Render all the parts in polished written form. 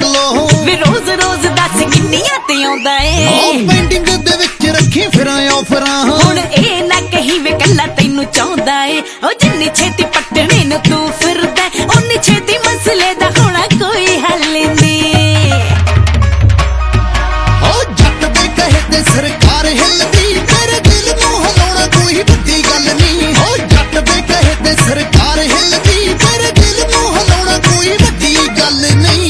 लो वे रोज रोज दस किन्नियां ते आउंदा ए पेंटिंग दे विच रखी फिरां ऑफरां हुण ए ना कही वे कल्ला तैनू चाहुंदा ए ओ जिन्नी छेती पटणे नू तू फिरदा उन्नी छेती मसले दा होना कोई हल नहीं ओ जट दे कहे ते सरकार हिलदी तेरे दिल नू हिलाउणा कोई वड्डी गल नहीं ओ जट दे कहे ते सरकार हिलदी तेरे दिल नू हिलाउणा कोई वड्डी गल नहीं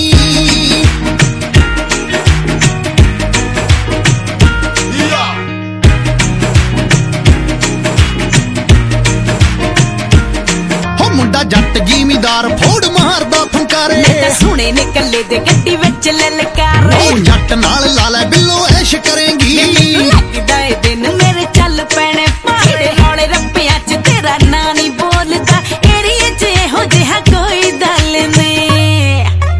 मुंडा जट जिमीदार फोड़ मारदा फंकारे सुने ने कल्ले दे गड्डी विच ललकारे जट नाल ला लै बिल्लो ऐश करेंगी लगदा ए दिन मेरे चल पैणे पहाड़े हौले रप्पियां च तेरा नां नहीं बोलदा एरिया च इहो जिहा कोई दल नहीं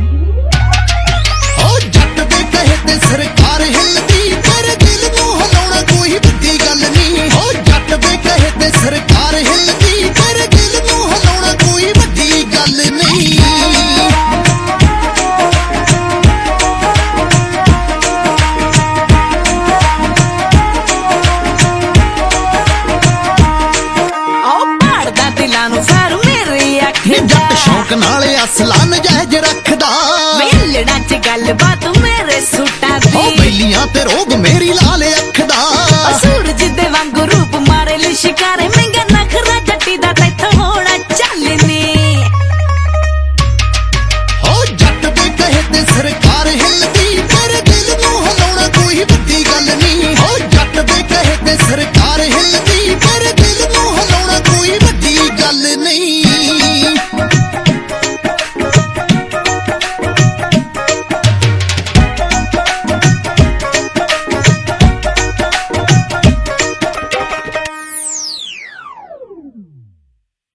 ओ जट दे कहे ते सरकार हिलदी तेरे दिल नू हिलाउणा कोई वड्डी गल नहीं ओ जट दे कहे ते सरकार हिलदी तेरे दिल नू हिलाउणा कोई वड्डी गल नहीं जट शौक नाल असला नजायज रखदा वेलड़ा च गल बात मेरे सूटा दी बेलियां ते रोब